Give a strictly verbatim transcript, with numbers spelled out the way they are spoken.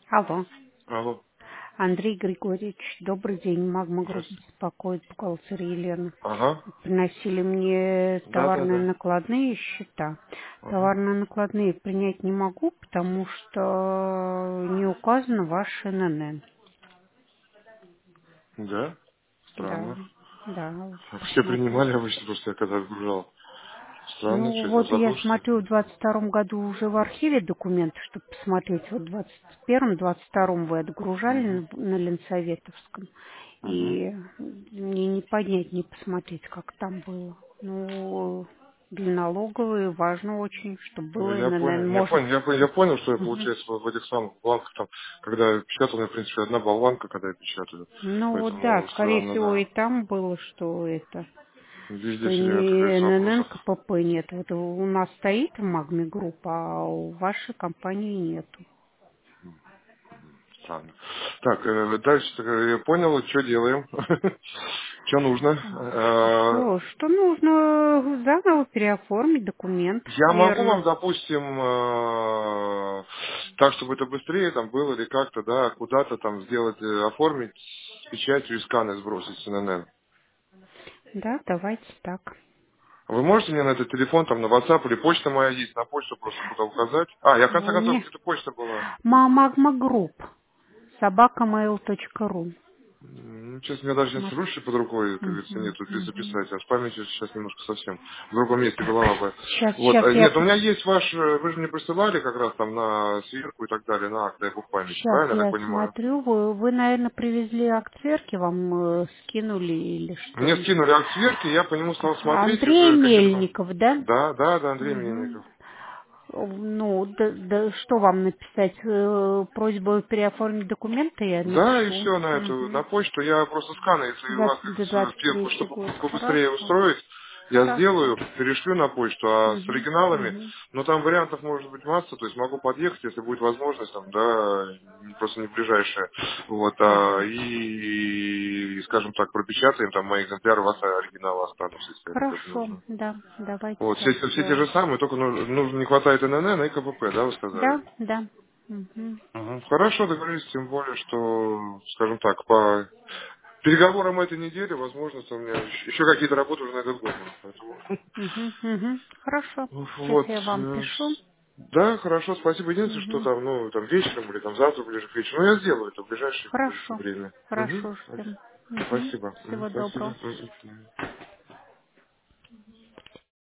Алло. Алло. Андрей Григорьевич, добрый день. Магма Групп Здравствуйте. беспокоит, бухгалтер Елена. Ага. Приносили мне Да, да, товарные да. накладные счета. Ага. Товарные накладные принять не могу, потому что не указано ваш эн эн эн. Да? Да, Странно. да, Все посмотрите. принимали обычно, просто я когда отгружал. Странно, Ну, что я вот я забыл, что ли? смотрю, в двадцать втором году уже в архиве документы, чтобы посмотреть. Вот в двадцать первом, двадцать втором вы отгружали Угу. на, на Ленсоветовском. Угу. И мне не поднять, не посмотреть, как там было. Ну, для налоговой важно очень, чтобы Ну, было я эн эн эн. понял, я Может, понял, я, по- я понял, что я, мгм. получается, в, в этих самых бланках, там, когда я печатал, у меня, в принципе, одна болванка, когда я печатаю. Ну, вот да, Поэтому скорее странно, всего, и да. там было, что это, Везде что все время, как не говорится, эн эн эн, вопросов. ка пэ пэ нет. Вот у нас стоит в Магме группа, а у вашей компании нету. Странно. Так, э, дальше э, я понял, что делаем, что нужно. Э, Что, что нужно заново переоформить документ, Я могу вам, верно? допустим, э, так, чтобы это быстрее там было или как-то, да, куда-то там сделать, э, оформить с печатью и сканы сбросить с эн эн эн. Да, давайте так. Вы можете мне на этот телефон, там, на WhatsApp или почта моя есть, на почту просто куда указать? А, я в конце У концов, меня где-то почта была. Магма Групп, собака mail точка ру. М, Ну, честно, у меня даже нет ручки под рукой, как говорится, Угу, нету где угу. записать, а с памятью сейчас немножко совсем в другом месте голова бы. Сейчас, Вот, сейчас э, я, нет, у меня есть ваш, э, вы же мне присылали как раз там на сверку и так далее, на акт, дай бог памяти, сейчас правильно, я так я понимаю? смотрю, вы, вы, наверное, привезли акт сверки, вам э, скинули или Мне что? скинули акт сверки, я по нему стал смотреть и Андрей уже какие-то... там- Мельников, да? Да, да, да, Андрей Угу. Мельников. Ну, да, да, что вам написать? Э, Просьбу переоформить документы я Да, и напишу. все на эту, на Угу. почту. Я просто сканы, если у вас как двадцать сверху, третий чтобы год. побыстрее Хорошо. устроить, я Хорошо. сделаю, перешлю на почту, а с Угу. оригиналами, Угу. ну там вариантов может быть масса, то есть могу подъехать, если будет возможность, там, да, не- просто не ближайшая, вот, а, Угу. и, и, скажем так, пропечатаем, там мои экземпляры, у вас оригиналы останутся, если это как бы Хорошо. нужно. Да, давайте Вот, все, так все те же сделаем. самые, только ну- нужно, не хватает эн эн эн и ка пэ пэ, да, вы сказали? Да, да. Угу. Мгм. Хорошо, договорились, тем более, что, скажем так, по переговорам этой недели, возможно, у меня еще еще какие-то работы уже на этот год будут. Поэтому... Угу. Угу. Хорошо. Сейчас Вот. я вам э, пишу. Да, хорошо, спасибо. Единственное, что Угу. там, ну, там вечером или там завтра ближе к вечеру. Ну, я сделаю это в ближайшее, как говорится, Хорошо. время. Угу. Хорошо, ждем. Угу. Спасибо. Мгм, Всего спасибо. доброго. Мгм.